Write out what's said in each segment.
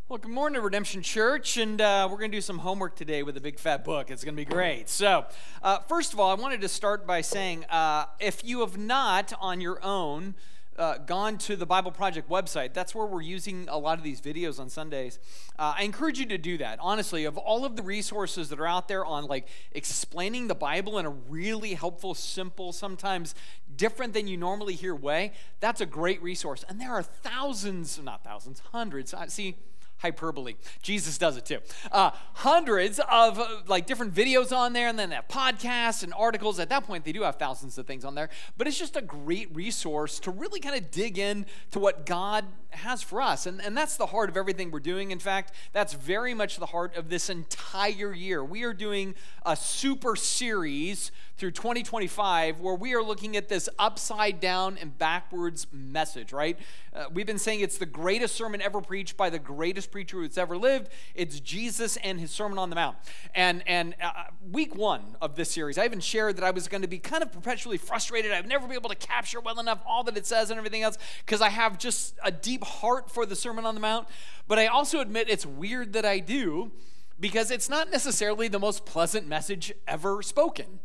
Well, good morning, Redemption Church, and we're going to do some homework today with a big fat book. It's going to be great. So, first of all, I wanted to start by saying, if you have not on your own gone to the Bible Project website, that's where we're using a lot of these videos on Sundays. I encourage you to do that. Honestly, of all of the resources that are out there on like explaining the Bible in a really helpful, simple, sometimes different than you normally hear way, that's a great resource. And there are hundreds. See, hyperbole. Jesus does it too. Hundreds of like different videos on there, and then they have podcasts and articles. At that point, they do have thousands of things on there. But it's just a great resource to really kind of dig in to what God has for us. And that's the heart of everything we're doing. In fact, that's very much the heart of this entire year. We are doing a super series through 2025 where we are looking at this upside down and backwards message, right? We've been saying it's the greatest sermon ever preached by the greatest preacher who's ever lived. It's Jesus and his Sermon on the Mount. And week one of this series, I even shared that I was going to be kind of perpetually frustrated. I'd never be able to capture well enough all that it says and everything else because I have just a deep heart for the Sermon on the Mount. But I also admit it's weird that I do because it's not necessarily the most pleasant message ever spoken.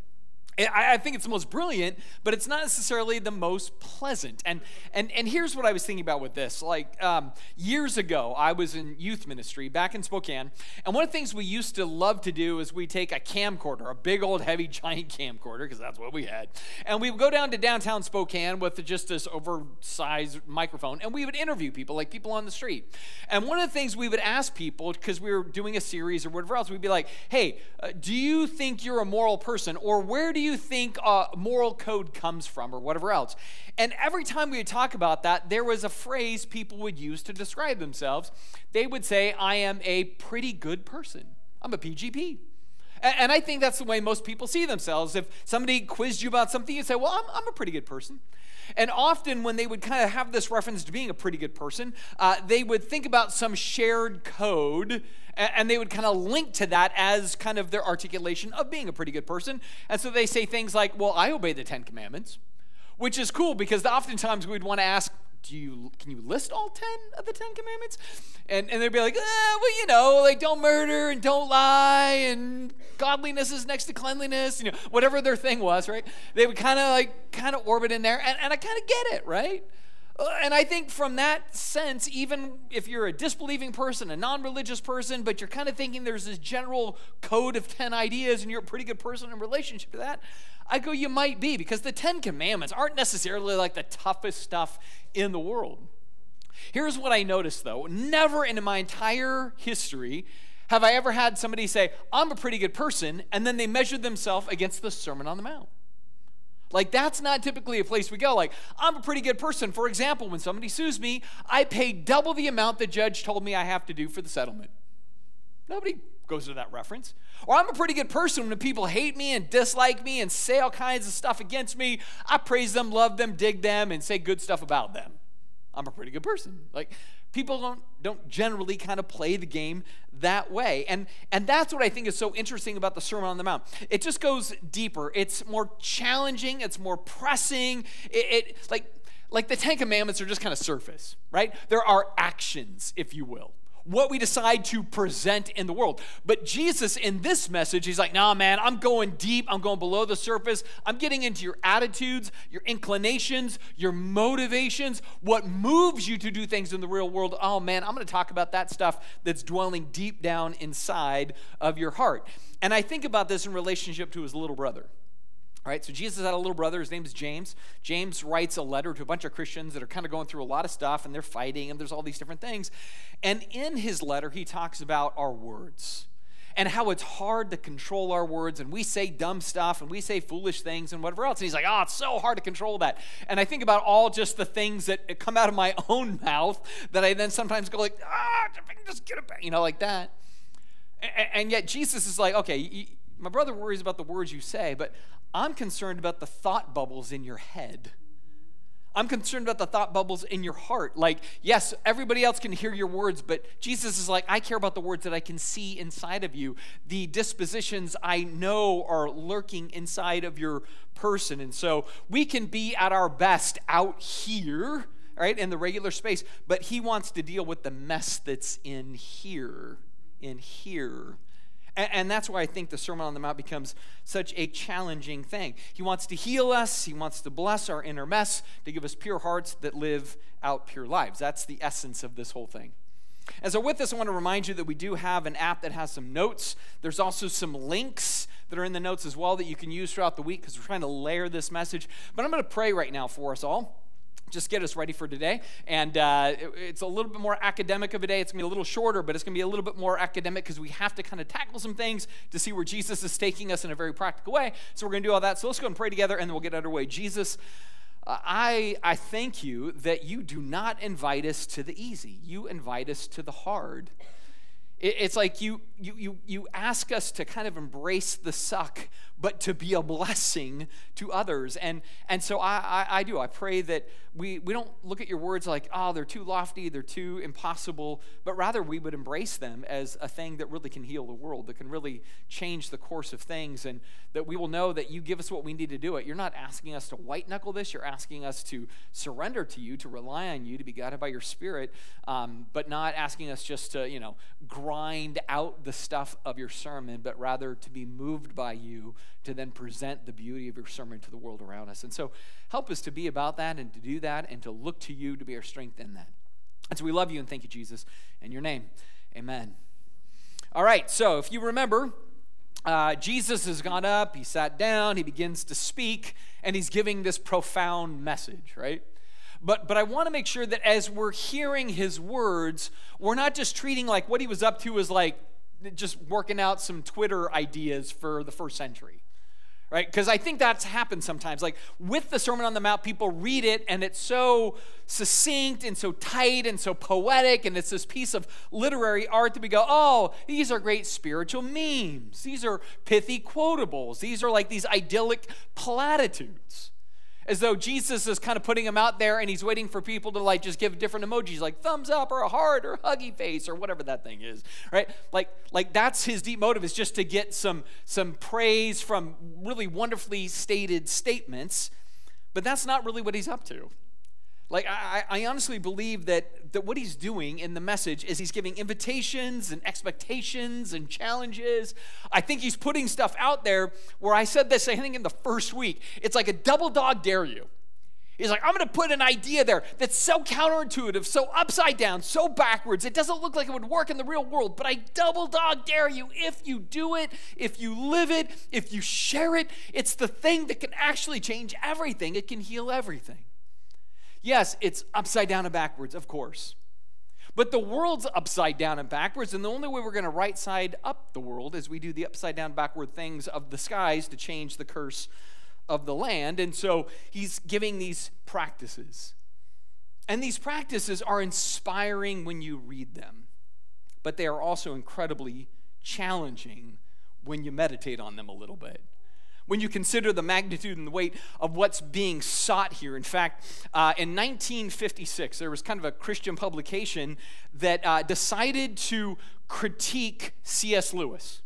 I think it's the most brilliant, but it's not necessarily the most pleasant. And here's what I was thinking about with this. Like years ago, I was in youth ministry back in Spokane, and one of the things we used to love to do is we take a camcorder, a big old heavy giant camcorder, because that's what we had, and we would go down to downtown Spokane with just this oversized microphone, and we would interview people, like people on the street. And one of the things we would ask people, because we were doing a series or whatever else, we'd be like, hey, do you think you're a moral person, or where do you think moral code comes from, or whatever else? And every time we would talk about that, there was a phrase people would use to describe themselves. They would say, I am a pretty good person. I'm a PGP. And I think that's the way most people see themselves. If somebody quizzed you about something, you'd say, well, I'm a pretty good person. And often when they would kind of have this reference to being a pretty good person, they would think about some shared code, and they would kind of link to that as kind of their articulation of being a pretty good person. And so they say things like, well, I obey the 10 Commandments, which is cool because oftentimes we'd want to ask, can you list all 10 of the 10 Commandments? And they'd be like, well, like don't murder and don't lie and godliness is next to cleanliness, whatever their thing was, right? They would kind of orbit in there, and I kind of get it, right? And I think from that sense, even if you're a disbelieving person, a non-religious person, but you're kind of thinking there's this general code of 10 ideas and you're a pretty good person in relationship to that, I go, you might be, because the 10 Commandments aren't necessarily like the toughest stuff in the world. Here's what I noticed, though. Never in my entire history have I ever had somebody say, I'm a pretty good person, and then they measured themselves against the Sermon on the Mount. Like, that's not typically a place we go. Like, I'm a pretty good person. For example, when somebody sues me, I pay double the amount the judge told me I have to do for the settlement. Nobody goes to that reference. Or I'm a pretty good person when people hate me and dislike me and say all kinds of stuff against me. I praise them, love them, dig them, and say good stuff about them. I'm a pretty good person. Like, people don't generally kind of play the game that way. And that's what I think is so interesting about the Sermon on the Mount. It just goes deeper. It's more challenging. It's more pressing. Like the 10 Commandments are just kind of surface, right? There are actions, if you will, what we decide to present in the world. But Jesus, in this message, he's like, nah, man, I'm going deep. I'm going below the surface. I'm getting into your attitudes, your inclinations, your motivations, what moves you to do things in the real world. Oh, man, I'm going to talk about that stuff that's dwelling deep down inside of your heart. And I think about this in relationship to his little brother. All right, so Jesus had a little brother. His name is James. James writes a letter to a bunch of Christians that are kind of going through a lot of stuff, and they're fighting, and there's all these different things. And in his letter, he talks about our words and how it's hard to control our words, and we say dumb stuff, and we say foolish things, and whatever else. And he's like, it's so hard to control that. And I think about all just the things that come out of my own mouth that I then sometimes go like, just get it back, like that. And yet Jesus is like, okay, my brother worries about the words you say, but I'm concerned about the thought bubbles in your head. I'm concerned about the thought bubbles in your heart. Like, yes, everybody else can hear your words, but Jesus is like, I care about the words that I can see inside of you. The dispositions I know are lurking inside of your person. And so we can be at our best out here right, in the regular space, but he wants to deal with the mess that's in here. And that's why I think the Sermon on the Mount becomes such a challenging thing. He wants to heal us. He wants to bless our inner mess, to give us pure hearts that live out pure lives. That's the essence of this whole thing. And so with this, I want to remind you that we do have an app that has some notes. There's also some links that are in the notes as well that you can use throughout the week because we're trying to layer this message. But I'm going to pray right now for us all. Just get us ready for today. And it's a little bit more academic of a day. It's going to be a little shorter, but it's going to be a little bit more academic because we have to kind of tackle some things to see where Jesus is taking us in a very practical way. So we're going to do all that. So let's go and pray together, and then we'll get underway. Jesus, I thank you that you do not invite us to the easy. You invite us to the hard. It's like you ask us to kind of embrace the suck, but to be a blessing to others. And so I do. I pray that we don't look at your words like, oh, they're too lofty, they're too impossible, but rather we would embrace them as a thing that really can heal the world, that can really change the course of things, and that we will know that you give us what we need to do it. You're not asking us to white knuckle this. You're asking us to surrender to you, to rely on you, to be guided by your Spirit, but not asking us just to, grind out the stuff of your sermon, but rather to be moved by you to then present the beauty of your sermon to the world around us. And so help us to be about that and to do that and to look to you to be our strength in that. And so we love you and thank you, Jesus. In your name, amen. All right, so if you remember, Jesus has gone up, he sat down, he begins to speak, and he's giving this profound message, right? But I want to make sure that as we're hearing his words, we're not just treating like what he was up to as like just working out some Twitter ideas for the first century, right? Because I think that's happened sometimes. Like with the Sermon on the Mount, people read it and it's so succinct and so tight and so poetic, and it's this piece of literary art that we go, oh, these are great spiritual memes. These are pithy quotables. These are like these idyllic platitudes. As though Jesus is kind of putting them out there and he's waiting for people to like just give different emojis like thumbs up or a heart or huggy face or whatever that thing is, right? Like that's his deep motive, is just to get some praise from really wonderfully stated statements, but that's not really what he's up to. Like I honestly believe that what he's doing in the message is he's giving invitations and expectations and challenges. I think he's putting stuff out there where I said this, I think in the first week, it's like a double dog dare you. He's like, I'm going to put an idea there that's so counterintuitive, so upside down, so backwards, it doesn't look like it would work in the real world, but I double dog dare you. If you do it, if you live it, if you share it, it's the thing that can actually change everything. It can heal everything. Yes, it's upside down and backwards, of course. But the world's upside down and backwards, and the only way we're going to right side up the world is we do the upside down backward things of the skies to change the curse of the land. And so he's giving these practices. And these practices are inspiring when you read them, but they are also incredibly challenging when you meditate on them a little bit. When you consider the magnitude and the weight of what's being sought here. In fact, in 1956, there was kind of a Christian publication that decided to critique C.S. Lewis.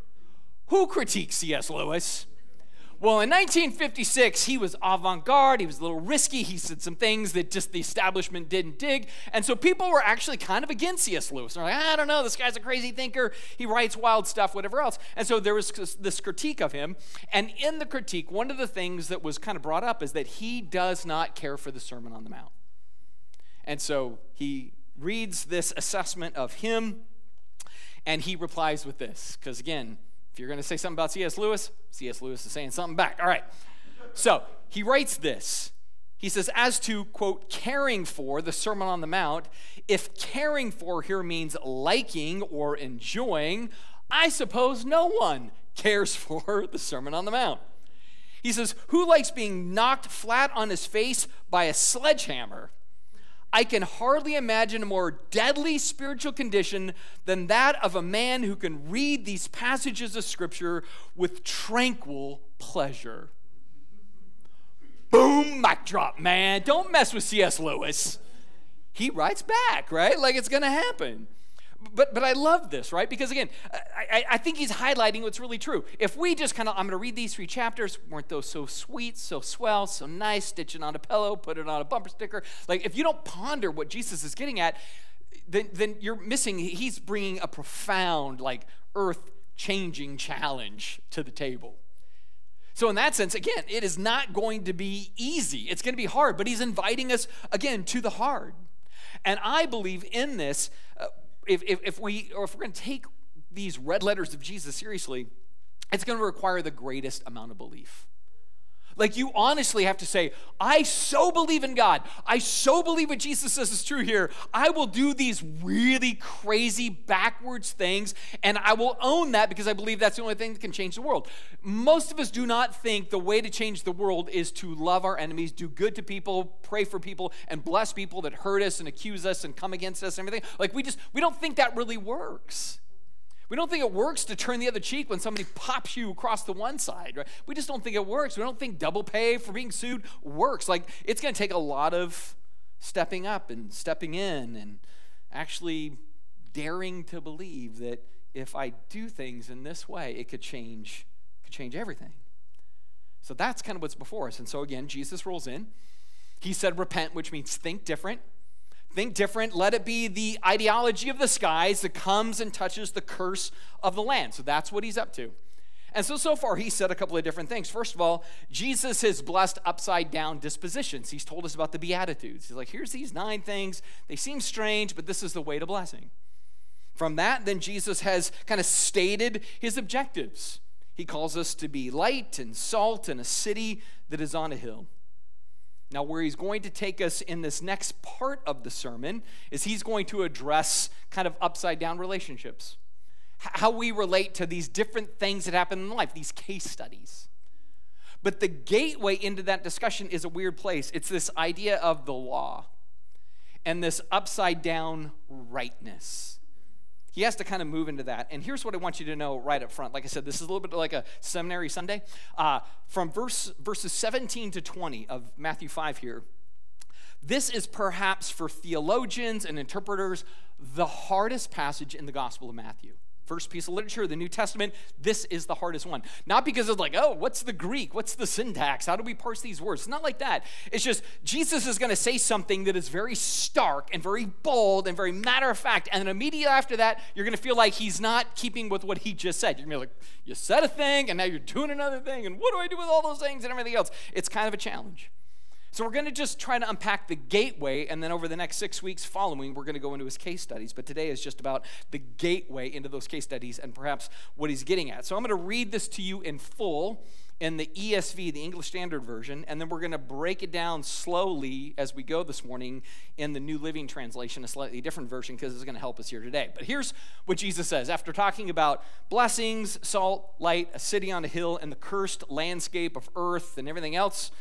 Who critiqued C.S. Lewis? Well, in 1956, he was avant-garde, he was a little risky, he said some things that just the establishment didn't dig, and so people were actually kind of against C.S. Lewis. They're like, I don't know, this guy's a crazy thinker, he writes wild stuff, whatever else. And so there was this critique of him, and in the critique, one of the things that was kind of brought up is that he does not care for the Sermon on the Mount. And so he reads this assessment of him, and he replies with this, because again, if you're going to say something about C.S. Lewis is saying something back. All right. So he writes this. He says, as to, quote, caring for the Sermon on the Mount, if caring for here means liking or enjoying, I suppose no one cares for the Sermon on the Mount. He says, who likes being knocked flat on his face by a sledgehammer? I can hardly imagine a more deadly spiritual condition than that of a man who can read these passages of Scripture with tranquil pleasure. Boom, mic drop, man. Don't mess with C.S. Lewis. He writes back, right? Like it's going to happen. But I love this, right? Because again, I think he's highlighting what's really true. If we just I'm going to read these 3 chapters, weren't those so sweet, so swell, so nice, stitch it on a pillow, put it on a bumper sticker. Like, if you don't ponder what Jesus is getting at, then you're missing, he's bringing a profound, like, earth-changing challenge to the table. So in that sense, again, it is not going to be easy. It's going to be hard, but he's inviting us, again, to the hard. And I believe in this, if we're going to take these red letters of Jesus seriously, it's going to require the greatest amount of belief. Like, you honestly have to say, I so believe in God. I so believe what Jesus says is true here. I will do these really crazy backwards things, and I will own that because I believe that's the only thing that can change the world. Most of us do not think the way to change the world is to love our enemies, do good to people, pray for people, and bless people that hurt us and accuse us and come against us and everything. Like, we don't think that really works. We don't think it works to turn the other cheek when somebody pops you across the one side, right? We just don't think it works. We don't think double pay for being sued works. Like, it's going to take a lot of stepping up and stepping in and actually daring to believe that if I do things in this way, it could change everything. So that's kind of what's before us. And so again, Jesus rolls in. He said repent, which means think different. Think different. Let it be the ideology of the skies that comes and touches the curse of the land. So that's what he's up to. And so far, he said a couple of different things. First of all, Jesus has blessed upside-down dispositions. He's told us about the Beatitudes. He's like, here's these 9 things. They seem strange, but this is the way to blessing. From that, then Jesus has kind of stated his objectives. He calls us to be light and salt in a city that is on a hill. Now, where he's going to take us in this next part of the sermon is he's going to address kind of upside-down relationships, how we relate to these different things that happen in life, these case studies. But the gateway into that discussion is a weird place. It's this idea of the law and this upside-down rightness. He has to kind of move into that. And here's what I want you to know right up front. Like I said, this is a little bit like a seminary Sunday. From verses 17 to 20 of Matthew 5 here, this is perhaps for theologians and interpreters the hardest passage in the Gospel of Matthew. First piece of literature, the New Testament, this is the hardest one. Not because it's like, oh, what's the Greek? What's the syntax? How do we parse these words? It's not like that. It's just Jesus is going to say something that is very stark and very bold and very matter of fact. And then immediately after that, you're going to feel like he's not keeping with what he just said. You're going to be like, you said a thing, and now you're doing another thing, and what do I do with all those things and everything else? It's kind of a challenge. So we're going to just try to unpack the gateway, and then over the next 6 weeks following, we're going to go into his case studies. But today is just about the gateway into those case studies and perhaps what he's getting at. So I'm going to read this to you in full in the ESV, the English Standard Version, and then we're going to break it down slowly as we go this morning in the New Living Translation, a slightly different version because it's going to help us here today. But here's what Jesus says. After talking about blessings, salt, light, a city on a hill, and the cursed landscape of earth and everything else,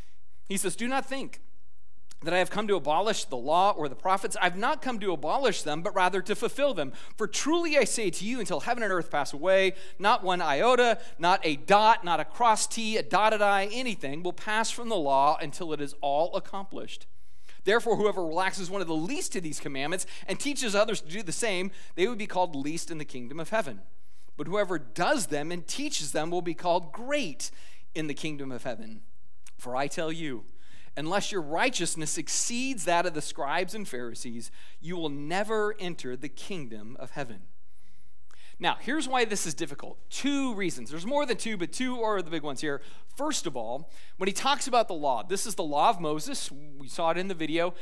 he says, do not think that I have come to abolish the law or the prophets. I've not come to abolish them, but rather to fulfill them. For truly I say to you, until heaven and earth pass away, not one iota, not a dot, not a cross T, a dotted I, anything will pass from the law until it is all accomplished. Therefore, whoever relaxes one of the least of these commandments and teaches others to do the same, they would be called least in the kingdom of heaven. But whoever does them and teaches them will be called great in the kingdom of heaven. For I tell you, unless your righteousness exceeds that of the scribes and Pharisees, you will never enter the kingdom of heaven. Now, here's why this is difficult. 2 reasons. There's more than 2, but 2 are the big ones here. First of all, when he talks about the law, this is the law of Moses. We saw it in the video,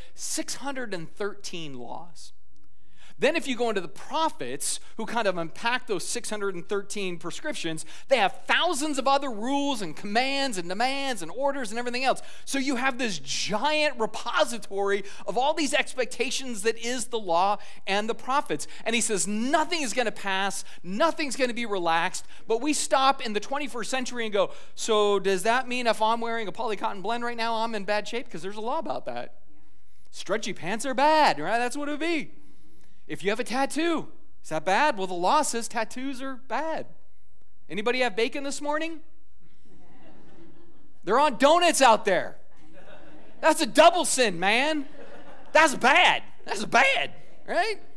613 laws. Then if you go into the prophets, who kind of unpack those 613 prescriptions, they have thousands of other rules and commands and demands and orders and everything else. So you have this giant repository of all these expectations that is the law and the prophets. And he says nothing is going to pass, nothing's going to be relaxed, but we stop in the 21st century and go, so does that mean if I'm wearing a polycotton blend right now, I'm in bad shape? Because there's a law about that. Stretchy pants are bad, right? That's what it would be. If you have a tattoo, is that bad? Well, the law says tattoos are bad. Anybody have bacon this morning? They're on donuts out there. That's a double sin, man. That's bad. That's bad, right?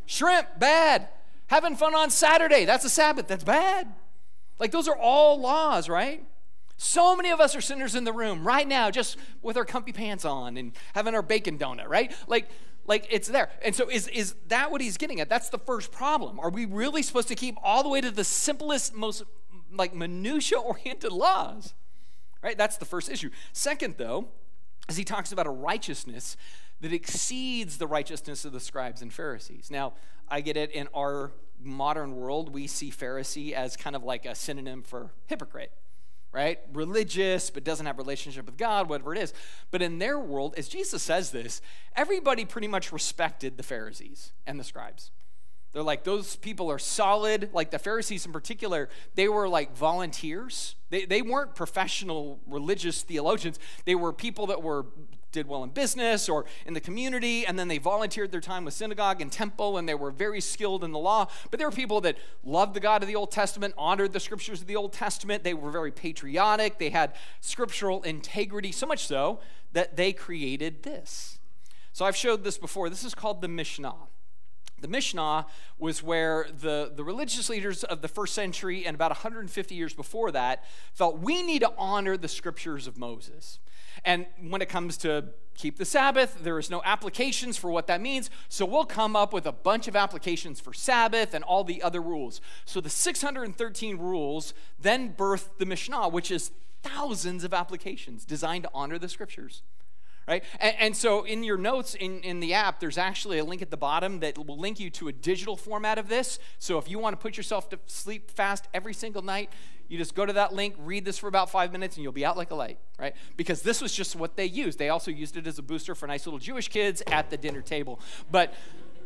Shrimp, bad. Having fun on Saturday, that's a Sabbath, that's bad. Like those are all laws, right? So many of us are sinners in the room right now, just with our comfy pants on and having our bacon donut, right? Like it's there. And so is that what he's getting at? That's the first problem. Are we really supposed to keep all the way to the simplest, most like minutia-oriented laws? Right? That's the first issue. Second, though, as he talks about a righteousness that exceeds the righteousness of the scribes and Pharisees. Now, I get it, in our modern world, we see Pharisee as kind of like a synonym for hypocrite, right? Religious, but doesn't have a relationship with God, whatever it is. But in their world, as Jesus says this, everybody pretty much respected the Pharisees and the scribes. They're like, those people are solid. Like the Pharisees in particular, they were like volunteers. They weren't professional religious theologians. They were people that did well in business or in the community, and then they volunteered their time with synagogue and temple, and they were very skilled in the law. But they were people that loved the God of the Old Testament, honored the scriptures of the Old Testament. They were very patriotic. They had scriptural integrity, so much so that they created this. So I've showed this before. This is called the Mishnah. The Mishnah was where the religious leaders of the first century and about 150 years before that felt we need to honor the scriptures of Moses. And when it comes to keep the Sabbath, there is no applications for what that means, so we'll come up with a bunch of applications for Sabbath and all the other rules. So the 613 rules then birthed the Mishnah, which is thousands of applications designed to honor the scriptures. Right? And so in your notes in the app, there's actually a link at the bottom that will link you to a digital format of this. So if you want to put yourself to sleep fast every single night, you just go to that link, read this for about 5 minutes, and you'll be out like a light, right? Because this was just what they used. They also used it as a booster for nice little Jewish kids at the dinner table. But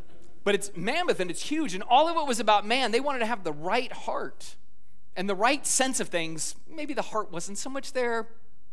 it's mammoth and it's huge, and all of it was about man. They wanted to have the right heart and the right sense of things. Maybe the heart wasn't so much there,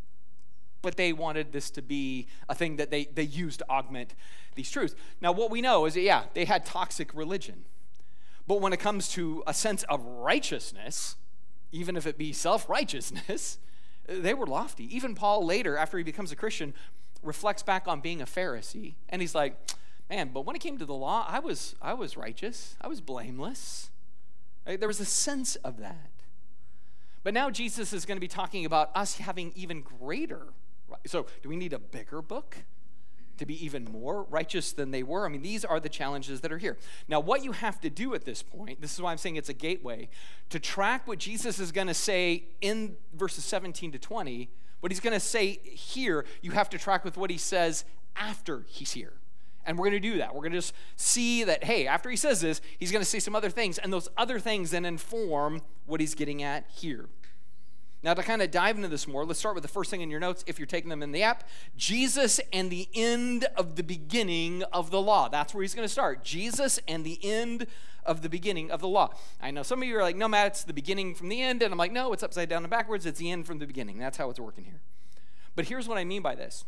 but they wanted this to be a thing that they used to augment these truths. Now, what we know is that, yeah, they had toxic religion. But when it comes to a sense of righteousness, even if it be self-righteousness, they were lofty. Even Paul later, after he becomes a Christian, reflects back on being a Pharisee. And he's like, man, but when it came to the law, I was righteous. I was blameless. Right? There was a sense of that. But now Jesus is going to be talking about us having even greater. So do we need a bigger book to be even more righteous than they were? I mean, these are the challenges that are here. Now, what you have to do at this point, this is why I'm saying it's a gateway, to track what Jesus is going to say in verses 17 to 20, what he's going to say here, you have to track with what he says after he's here. And we're going to do that. We're going to just see that, hey, after he says this, he's going to say some other things, and those other things then inform what he's getting at here. Now, to kind of dive into this more, let's start with the first thing in your notes, if you're taking them in the app. Jesus and the end of the beginning of the law. That's where he's going to start. Jesus and the end of the beginning of the law. I know some of you are like, no, Matt, it's the beginning from the end. And I'm like, no, it's upside down and backwards. It's the end from the beginning. That's how it's working here. But here's what I mean by this.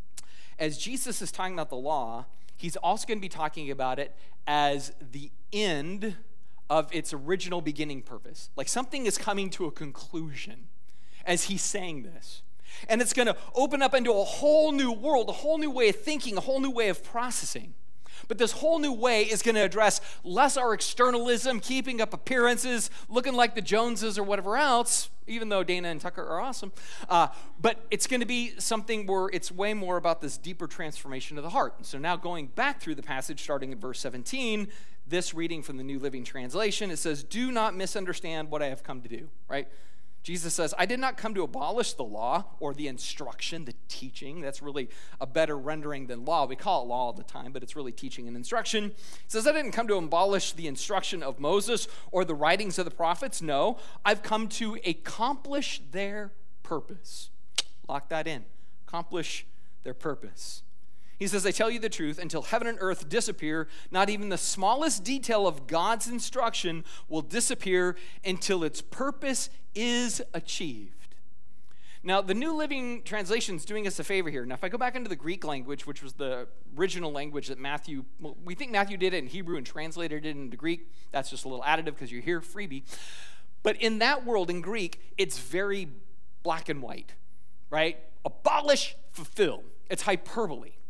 As Jesus is talking about the law, he's also going to be talking about it as the end of its original beginning purpose. Like something is coming to a conclusion as he's saying this. And it's going to open up into a whole new world, a whole new way of thinking, a whole new way of processing. But this whole new way is going to address less our externalism, keeping up appearances, looking like the Joneses or whatever else, even though Dana and Tucker are awesome. But it's going to be something where it's way more about this deeper transformation of the heart. And so now going back through the passage, starting at verse 17, this reading from the New Living Translation, it says, do not misunderstand what I have come to do, right? Jesus says, I did not come to abolish the law or the instruction, the teaching. That's really a better rendering than law. We call it law all the time, but it's really teaching and instruction. He says, I didn't come to abolish the instruction of Moses or the writings of the prophets. No, I've come to accomplish their purpose. Lock that in. Accomplish their purpose. He says, I tell you the truth, until heaven and earth disappear, not even the smallest detail of God's instruction will disappear until its purpose is achieved. Now, the New Living Translation is doing us a favor here. Now, if I go back into the Greek language, which was the original language that we think Matthew did it in Hebrew and translated it into Greek. That's just a little additive because you're here, freebie. But in that world, in Greek, it's very black and white, right? Abolish, fulfill. It's hyperbole.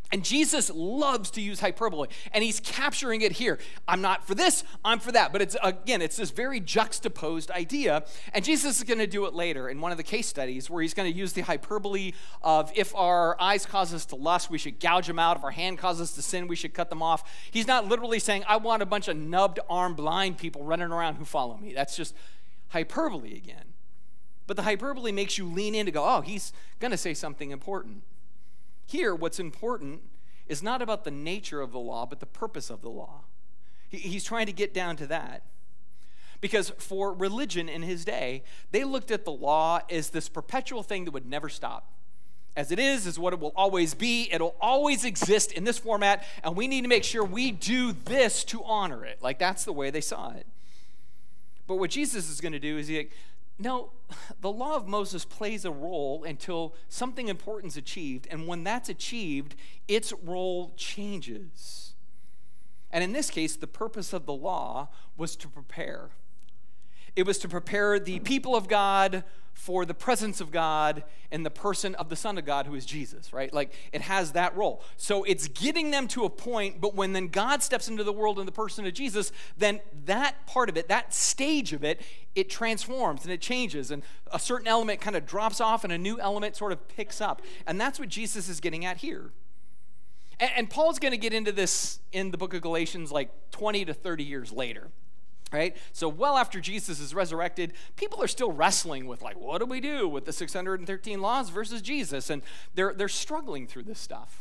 And Jesus loves to use hyperbole, and he's capturing it here. I'm not for this, I'm for that. But it's this very juxtaposed idea, and Jesus is going to do it later in one of the case studies where he's going to use the hyperbole of if our eyes cause us to lust, we should gouge them out. If our hand causes us to sin, we should cut them off. He's not literally saying, I want a bunch of nubbed arm blind people running around who follow me. That's just hyperbole again. But the hyperbole makes you lean in to go, oh, he's going to say something important. Here, what's important is not about the nature of the law, but the purpose of the law. He's trying to get down to that. Because for religion in his day, they looked at the law as this perpetual thing that would never stop. As it is what it will always be. It'll always exist in this format, and we need to make sure we do this to honor it. Like, that's the way they saw it. But what Jesus is going to do is no, the law of Moses plays a role until something important is achieved, and when that's achieved, its role changes. And in this case, the purpose of the law was to prepare. It was to prepare the people of God for the presence of God in the person of the Son of God, who is Jesus, right? Like, it has that role. So it's getting them to a point, but when then God steps into the world in the person of Jesus, then that part of it, that stage of it, it transforms and it changes, and a certain element kind of drops off and a new element sort of picks up. And that's what Jesus is getting at here. And Paul's going to get into this in the book of Galatians like 20 to 30 years later. Right? So well after Jesus is resurrected, people are still wrestling with, like, what do we do with the 613 laws versus Jesus? And they're struggling through this stuff.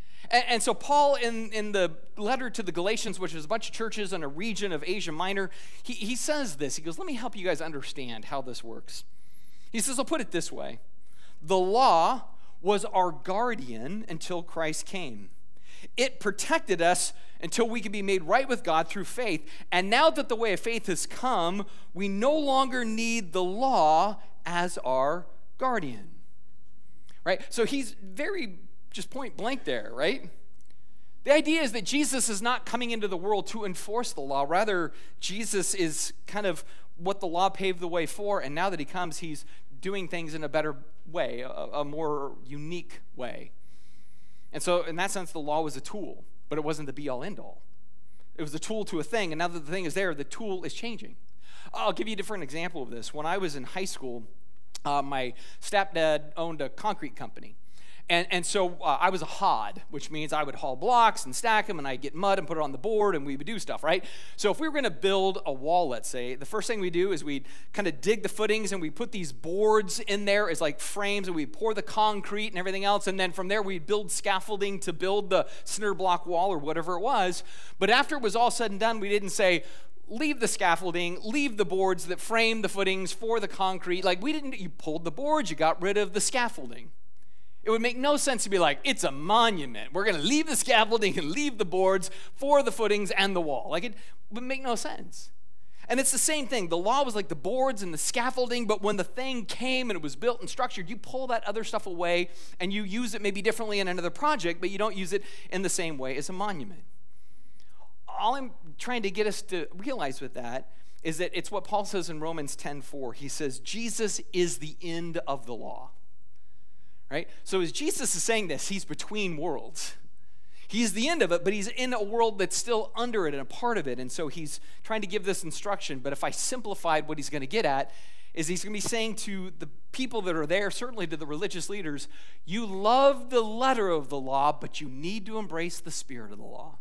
And so Paul, in the letter to the Galatians, which is a bunch of churches in a region of Asia Minor, he says this. He goes, let me help you guys understand how this works. He says, I'll put it this way. The law was our guardian until Christ came. It protected us until we could be made right with God through faith. And now that the way of faith has come, we no longer need the law as our guardian. Right? So he's very just point blank there, right? The idea is that Jesus is not coming into the world to enforce the law. Rather, Jesus is kind of what the law paved the way for, and now that he comes, he's doing things in a better way, a more unique way. And so in that sense, the law was a tool, but it wasn't the be-all, end-all. It was a tool to a thing, and now that the thing is there, the tool is changing. I'll give you a different example of this. When I was in high school, my stepdad owned a concrete company. And so I was a hod, which means I would haul blocks and stack them, and I'd get mud and put it on the board, and we would do stuff, right? So if we were going to build a wall, let's say, the first thing we do is we'd kind of dig the footings, and we put these boards in there as like frames, and we'd pour the concrete and everything else, and then from there we'd build scaffolding to build the cinder block wall or whatever it was. But after it was all said and done, we didn't say, leave the scaffolding, leave the boards that frame the footings for the concrete. Like, you pulled the boards, you got rid of the scaffolding. It would make no sense to be like, it's a monument. We're going to leave the scaffolding and leave the boards for the footings and the wall. Like, it would make no sense. And it's the same thing. The law was like the boards and the scaffolding, but when the thing came and it was built and structured, you pull that other stuff away and you use it maybe differently in another project, but you don't use it in the same way as a monument. All I'm trying to get us to realize with that is that it's what Paul says in Romans 10:4. He says, Jesus is the end of the law. Right? So as Jesus is saying this, he's between worlds. He's the end of it, but he's in a world that's still under it and a part of it. And so he's trying to give this instruction. But if I simplified what he's going to get at, is he's going to be saying to the people that are there, certainly to the religious leaders, you love the letter of the law, but you need to embrace the spirit of the law.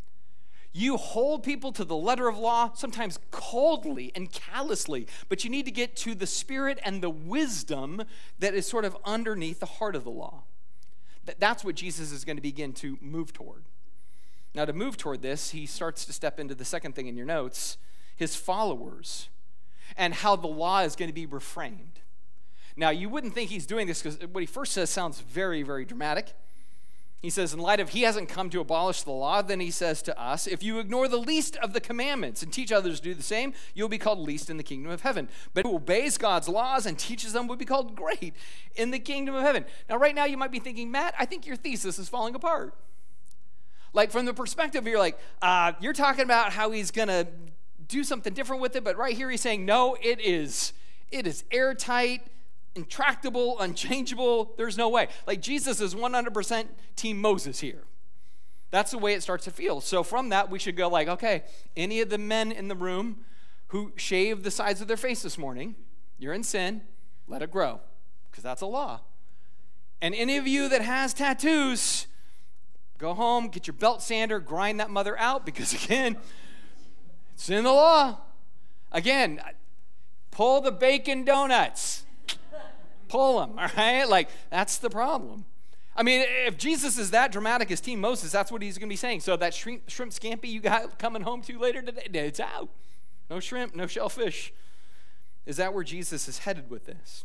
You hold people to the letter of law, sometimes coldly and callously, but you need to get to the spirit and the wisdom that is sort of underneath the heart of the law. That's what Jesus is going to begin to move toward. Now, to move toward this, he starts to step into the second thing in your notes, his followers, and how the law is going to be reframed. Now, you wouldn't think he's doing this because what he first says sounds very, very dramatic. He says, in light of he hasn't come to abolish the law, then he says to us, if you ignore the least of the commandments and teach others to do the same, you'll be called least in the kingdom of heaven. But who obeys God's laws and teaches them will be called great in the kingdom of heaven. Now, right now you might be thinking, Matt, I think your thesis is falling apart. Like, from the perspective, you're like, you're talking about how he's going to do something different with it, but right here he's saying, no, it is airtight, intractable, unchangeable. There's no way. Like Jesus is 100% Team Moses here. That's the way it starts to feel. So from that, we should go like, okay, any of the men in the room who shaved the sides of their face this morning, you're in sin, let it grow, because that's a law. And any of you that has tattoos, go home, get your belt sander, grind that mother out, because again, it's in the law. Again, pull the bacon donuts. Pull them, all right? Like, that's the problem. I mean, if Jesus is that dramatic as Team Moses, that's what he's going to be saying. So that shrimp scampi you got coming home to later today, it's out. No shrimp, no shellfish. Is that where Jesus is headed with this?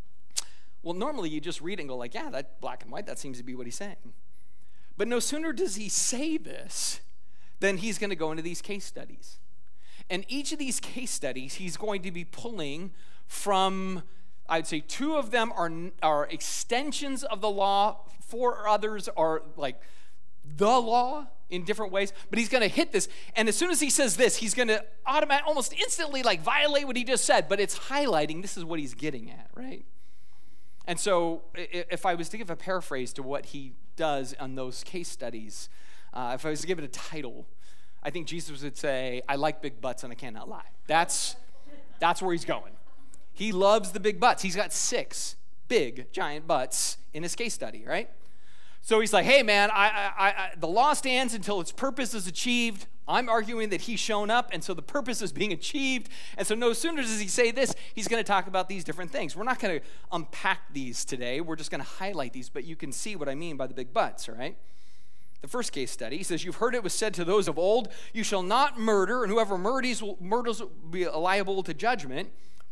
Well, normally you just read it and go like, yeah, that black and white, that seems to be what he's saying. But no sooner does he say this than he's going to go into these case studies. And each of these case studies, he's going to be pulling from, I'd say 2 of them are extensions of the law. 4 others are like the law in different ways. But he's going to hit this. And as soon as he says this, he's going to almost instantly like violate what he just said. But it's highlighting this is what he's getting at, right? And so if I was to give a paraphrase to what he does on those case studies, if I was to give it a title, I think Jesus would say, I like big butts and I cannot lie. That's where he's going. He loves the big butts. He's got 6 big, giant butts in his case study, right? So he's like, hey, man, the law stands until its purpose is achieved. I'm arguing that he's shown up, and so the purpose is being achieved. And so no sooner does he say this, he's going to talk about these different things. We're not going to unpack these today. We're just going to highlight these, but you can see what I mean by the big butts, all right? The first case study, he says, you've heard it was said to those of old, you shall not murder, and whoever murders will be liable to judgment.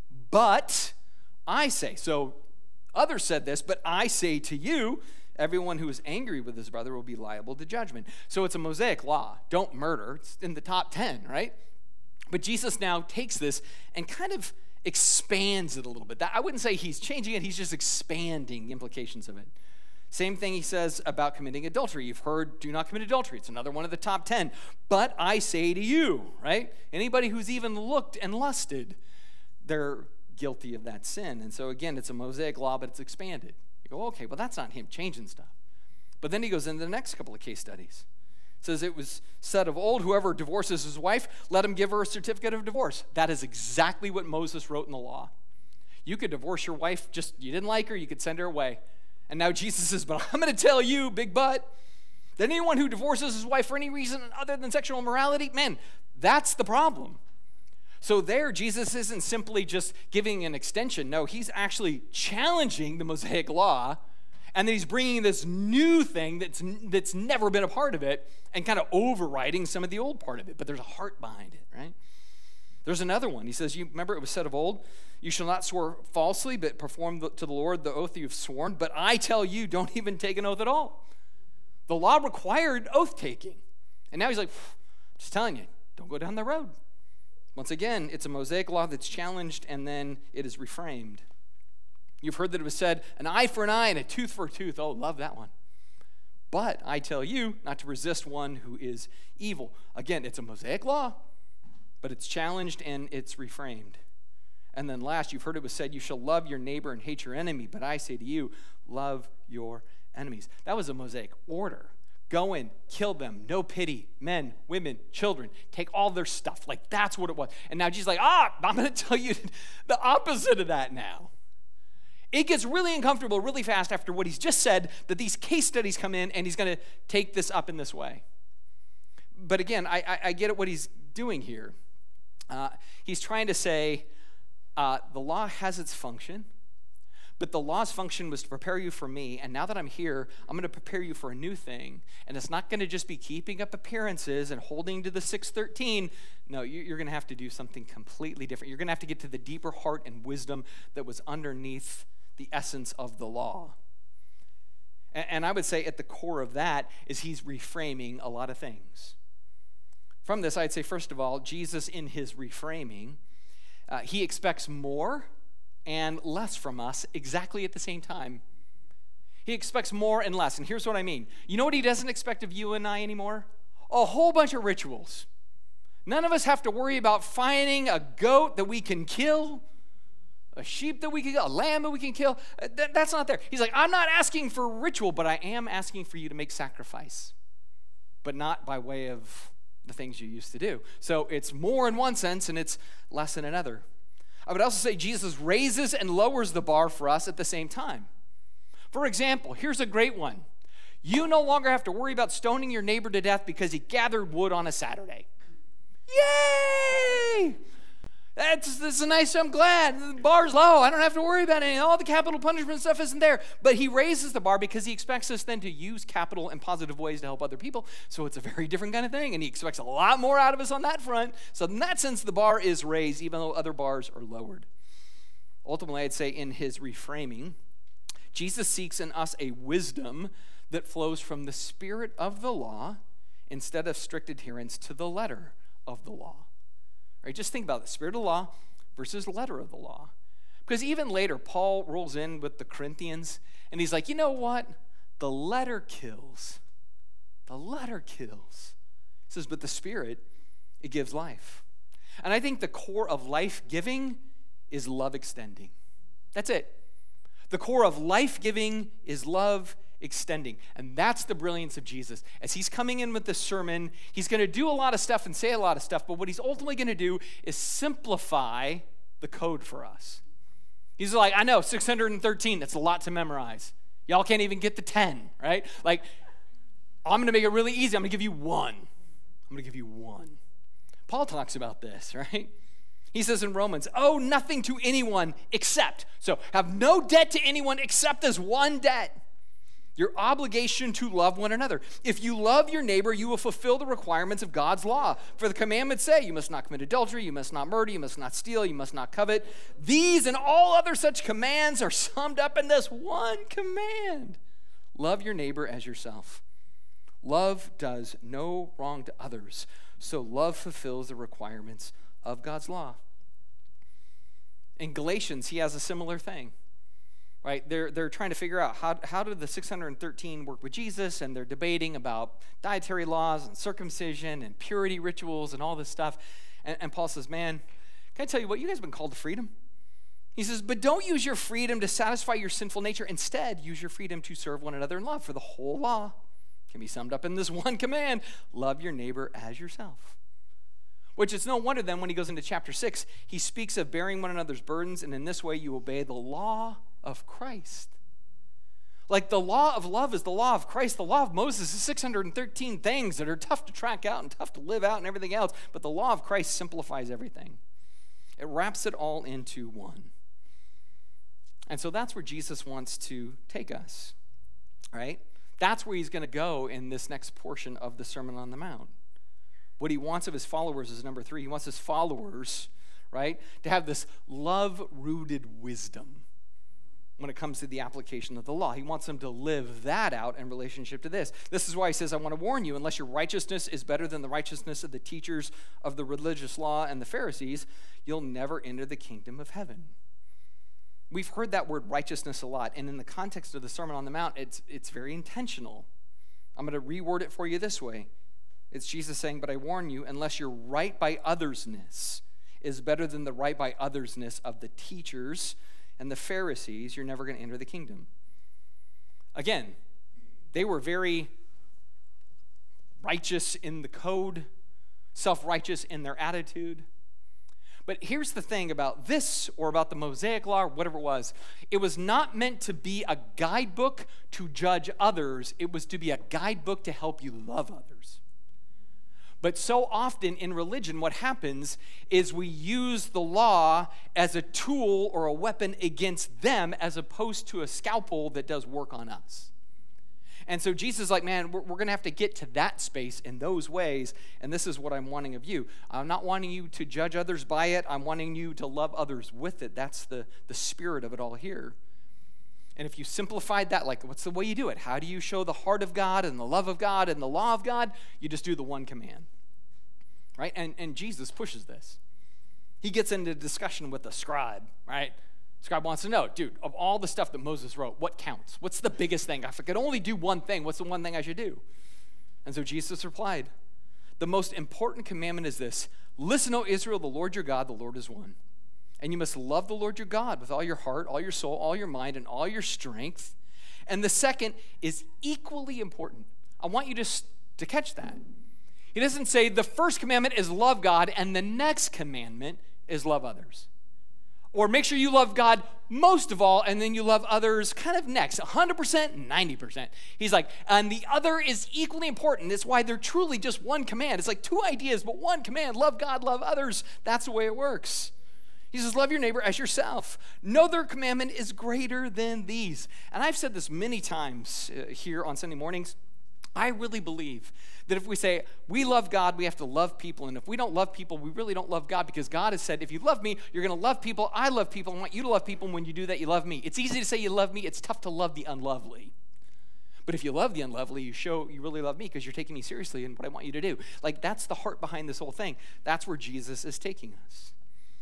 But I say, so others said this, but I say to you, everyone who is angry with his brother will be liable to judgment. So it's a Mosaic law. Don't murder. It's in the top 10, right? But Jesus now takes this and kind of expands it a little bit. I wouldn't say he's changing it. He's just expanding the implications of it. Same thing he says about committing adultery. You've heard, do not commit adultery. It's another one of the top 10. But I say to you, right? Anybody who's even looked and lusted, they're guilty of that sin. And so again, it's a Mosaic law, but it's expanded. You go, okay, well, that's not him changing stuff. But then he goes into the next couple of case studies. It says it was said of old, whoever divorces his wife, let him give her a certificate of divorce. That is exactly what Moses wrote in the law. You could divorce your wife, just you didn't like her, you could send her away. And now Jesus says, but I'm going to tell you, big butt, that anyone who divorces his wife for any reason other than sexual immorality, man, that's the problem. So there, Jesus isn't simply just giving an extension. No, he's actually challenging the Mosaic law, and then he's bringing this new thing that's never been a part of it and kind of overriding some of the old part of it. But there's a heart behind it, right? There's another one. He says, you remember it was said of old, you shall not swear falsely, but perform to the Lord the oath you've sworn. But I tell you, don't even take an oath at all. The law required oath taking. And now he's like, just telling you, don't go down the road. Once again, it's a Mosaic law that's challenged and then it is reframed. You've heard that it was said, an eye for an eye and a tooth for a tooth. Oh, love that one. But I tell you not to resist one who is evil. Again, it's a Mosaic law, but it's challenged and it's reframed. And then last, you've heard it was said, you shall love your neighbor and hate your enemy. But I say to you, love your enemies. That was a Mosaic order. Go in, kill them, no pity, men, women, children, take all their stuff. Like, that's what it was. And now Jesus is like, I'm going to tell you the opposite of that now. It gets really uncomfortable really fast after what he's just said, that these case studies come in, and he's going to take this up in this way. But again, I get at what he's doing here. He's trying to say the law has its function, but the law's function was to prepare you for me, and now that I'm here, I'm going to prepare you for a new thing, and it's not going to just be keeping up appearances and holding to the 613. No, you're going to have to do something completely different. You're going to have to get to the deeper heart and wisdom that was underneath the essence of the law. And I would say at the core of that is he's reframing a lot of things. From this, I'd say, first of all, Jesus in his reframing, he expects more and less from us exactly at the same time. He expects more and less. And here's what I mean. You know what he doesn't expect of you and I anymore? A whole bunch of rituals. None of us have to worry about finding a goat that we can kill. a sheep that we can kill, a lamb that we can kill. That's not there. He's like, I'm not asking for ritual, but I am asking for you to make sacrifice, but not by way of the things you used to do. So it's more in one sense and it's less in another. I would also say Jesus raises and lowers the bar for us at the same time. For example, here's a great one. You no longer have to worry about stoning your neighbor to death because he gathered wood on a Saturday. Yay! That's a nice, I'm glad. The bar's low. I don't have to worry about it. All the capital punishment stuff isn't there. But he raises the bar because he expects us then to use capital in positive ways to help other people. So it's a very different kind of thing. And he expects a lot more out of us on that front. So in that sense, the bar is raised, even though other bars are lowered. Ultimately, I'd say in his reframing, Jesus seeks in us a wisdom that flows from the spirit of the law instead of strict adherence to the letter of the law. Right? Just think about the spirit of the law versus the letter of the law. Because even later, Paul rolls in with the Corinthians, and he's like, you know what? The letter kills. The letter kills. He says, but the spirit, it gives life. And I think the core of life-giving is love extending. That's it. The core of life-giving is love extending. And that's the brilliance of Jesus. As he's coming in with this sermon, he's going to do a lot of stuff and say a lot of stuff, but what he's ultimately going to do is simplify the code for us. He's like, I know, 613, that's a lot to memorize. Y'all can't even get to 10, right? Like, I'm going to make it really easy. I'm going to give you one. I'm going to give you one. Paul talks about this, right? He says in Romans, owe nothing to anyone except, so have no debt to anyone except this one debt. Your obligation to love one another. If you love your neighbor, you will fulfill the requirements of God's law. For the commandments say, you must not commit adultery, you must not murder, you must not steal, you must not covet. These and all other such commands are summed up in this one command. Love your neighbor as yourself. Love does no wrong to others, so love fulfills the requirements of God's law. In Galatians, he has a similar thing. Right? They're trying to figure out how did the 613 work with Jesus, and they're debating about dietary laws and circumcision and purity rituals and all this stuff. And Paul says, man, can I tell you what? You guys have been called to freedom. He says, but don't use your freedom to satisfy your sinful nature. Instead, use your freedom to serve one another in love. For the whole law can be summed up in this one command: love your neighbor as yourself. Which is no wonder then when he goes into chapter 6, he speaks of bearing one another's burdens, and in this way you obey the law of Christ. Like the law of love is the law of Christ. The law of Moses is 613 things that are tough to track out and tough to live out and everything else. But the law of Christ simplifies everything. It wraps it all into one. And so that's where Jesus wants to take us, right? That's where he's going to go in this next portion of the Sermon on the Mount. What he wants of his followers is number 3. He wants his followers, right, to have this love-rooted wisdom when it comes to the application of the law. He wants them to live that out in relationship to this. This is why he says, I want to warn you, unless your righteousness is better than the righteousness of the teachers of the religious law and the Pharisees, you'll never enter the kingdom of heaven. We've heard that word righteousness a lot, and in the context of the Sermon on the Mount, it's very intentional. I'm going to reword it for you this way. It's Jesus saying, but I warn you, unless your right by othersness is better than the right by othersness of the teachers and the Pharisees, you're never going to enter the kingdom. Again, they were very righteous in the code, self-righteous in their attitude. But here's the thing about this, or about the Mosaic law, or whatever it was not meant to be a guidebook to judge others. It was to be a guidebook to help you love others. But so often in religion, what happens is we use the law as a tool or a weapon against them, as opposed to a scalpel that does work on us. And so Jesus is like, man, we're going to have to get to that space in those ways, and this is what I'm wanting of you. I'm not wanting you to judge others by it. I'm wanting you to love others with it. That's the spirit of it all here. And if you simplified that, like, what's the way you do it? How do you show the heart of God and the love of God and the law of God? You just do the one command, right? And Jesus pushes this. He gets into discussion with the scribe, right? The scribe wants to know, dude, of all the stuff that Moses wrote, what counts? What's the biggest thing? If I could only do one thing, what's the one thing I should do? And so Jesus replied, the most important commandment is this: listen, O Israel, the Lord your God, the Lord is one. And you must love the Lord your God with all your heart, all your soul, all your mind, and all your strength. And the second is equally important. I want you to catch that. He doesn't say the first commandment is love God and the next commandment is love others. Or make sure you love God most of all and then you love others kind of next, 100%, 90%. He's like, and the other is equally important. That's why they're truly just one command. It's like two ideas, but one command. Love God, love others. That's the way it works. He says, love your neighbor as yourself. No other commandment is greater than these. And I've said this many times here on Sunday mornings. I really believe that if we say we love God, we have to love people. And if we don't love people, we really don't love God, because God has said, if you love me, you're going to love people. I love people. I want you to love people. And when you do that, you love me. It's easy to say you love me. It's tough to love the unlovely. But if you love the unlovely, you show you really love me because you're taking me seriously in what I want you to do. Like, that's the heart behind this whole thing. That's where Jesus is taking us.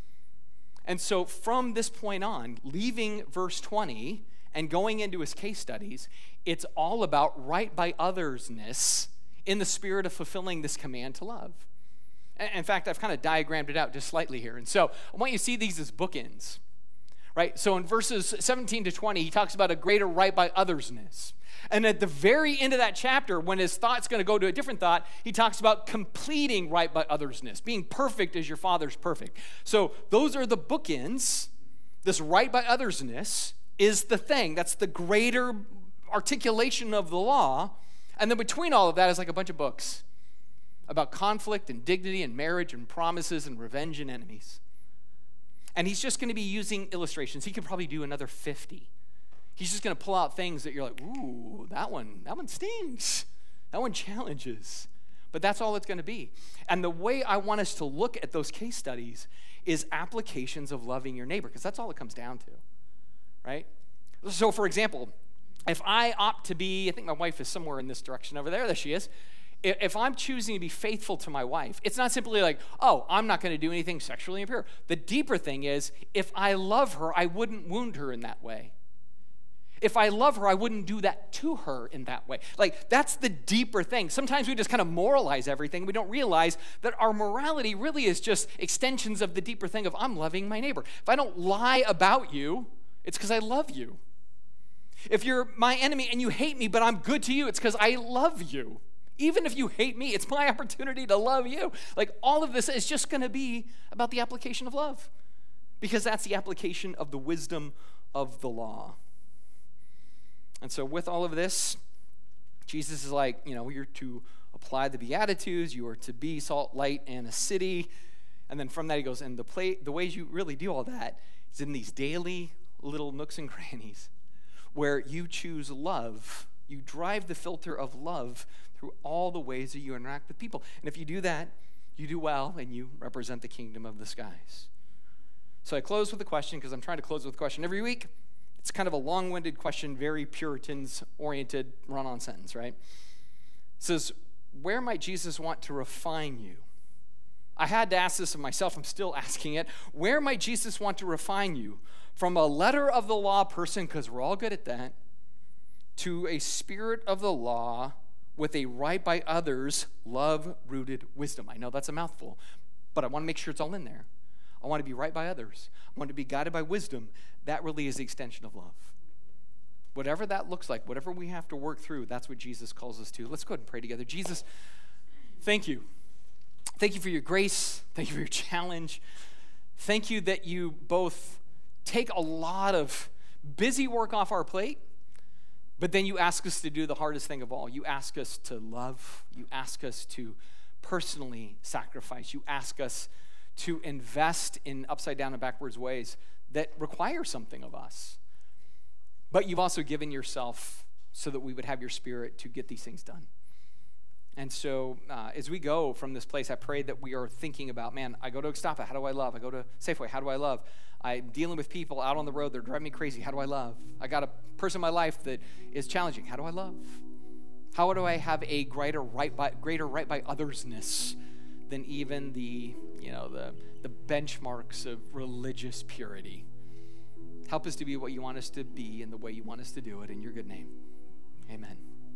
And so from this point on, leaving verse 20 and going into his case studies, it's all about right by othersness in the spirit of fulfilling this command to love. In fact, I've kind of diagrammed it out just slightly here. And so I want you to see these as bookends, right? So in verses 17 to 20, he talks about a greater right by othersness. And at the very end of that chapter, when his thought's going to go to a different thought, he talks about completing right by othersness, being perfect as your Father's perfect. So those are the bookends. This right by othersness is the thing. That's the greater articulation of the law. And then between all of that is like a bunch of books about conflict and dignity and marriage and promises and revenge and enemies. And he's just going to be using illustrations. He could probably do another 50. He's just going to pull out things that you're like, ooh, that one stings. That one challenges. But that's all it's going to be. And the way I want us to look at those case studies is applications of loving your neighbor, because that's all it comes down to, right? So, for example, if I opt to be, I think my wife is somewhere in this direction over there. There she is. If I'm choosing to be faithful to my wife, it's not simply like, oh, I'm not going to do anything sexually impure. The deeper thing is, if I love her, I wouldn't wound her in that way. If I love her, I wouldn't do that to her in that way. Like, that's the deeper thing. Sometimes we just kind of moralize everything. We don't realize that our morality really is just extensions of the deeper thing of I'm loving my neighbor. If I don't lie about you, it's because I love you. If you're my enemy and you hate me, but I'm good to you, it's because I love you. Even if you hate me, it's my opportunity to love you. Like, all of this is just going to be about the application of love, because that's the application of the wisdom of the law. And so with all of this, Jesus is like, you're to apply the Beatitudes, you are to be salt, light, and a city. And then from that he goes, and the ways you really do all that is in these daily little nooks and crannies where you choose love. You drive the filter of love through all the ways that you interact with people. And if you do that, you do well, and you represent the kingdom of the skies. So I close with a question, because I'm trying to close with a question every week. It's kind of a long-winded question, very Puritans-oriented run-on sentence, right? It says, where might Jesus want to refine you? I had to ask this of myself. I'm still asking it. Where might Jesus want to refine you? From a letter of the law person, because we're all good at that, to a spirit of the law with a right by others, love-rooted wisdom. I know that's a mouthful, but I want to make sure it's all in there. I want to be right by others. I want to be guided by wisdom. That really is the extension of love. Whatever that looks like, whatever we have to work through, that's what Jesus calls us to. Let's go ahead and pray together. Jesus, thank you. Thank you for your grace. Thank you for your challenge. Thank you that you both take a lot of busy work off our plate, but then you ask us to do the hardest thing of all. You ask us to love. You ask us to personally sacrifice. You ask us to invest in upside down and backwards ways that require something of us. But you've also given yourself so that we would have your spirit to get these things done. And so as we go from this place, I pray that we are thinking about, man, I go to Extapa, how do I love? I go to Safeway, how do I love? I'm dealing with people out on the road, they're driving me crazy, how do I love? I got a person in my life that is challenging, how do I love? How do I have a greater right by othersness than even the benchmarks of religious purity? Help us to be what you want us to be and the way you want us to do it. In your good name, amen.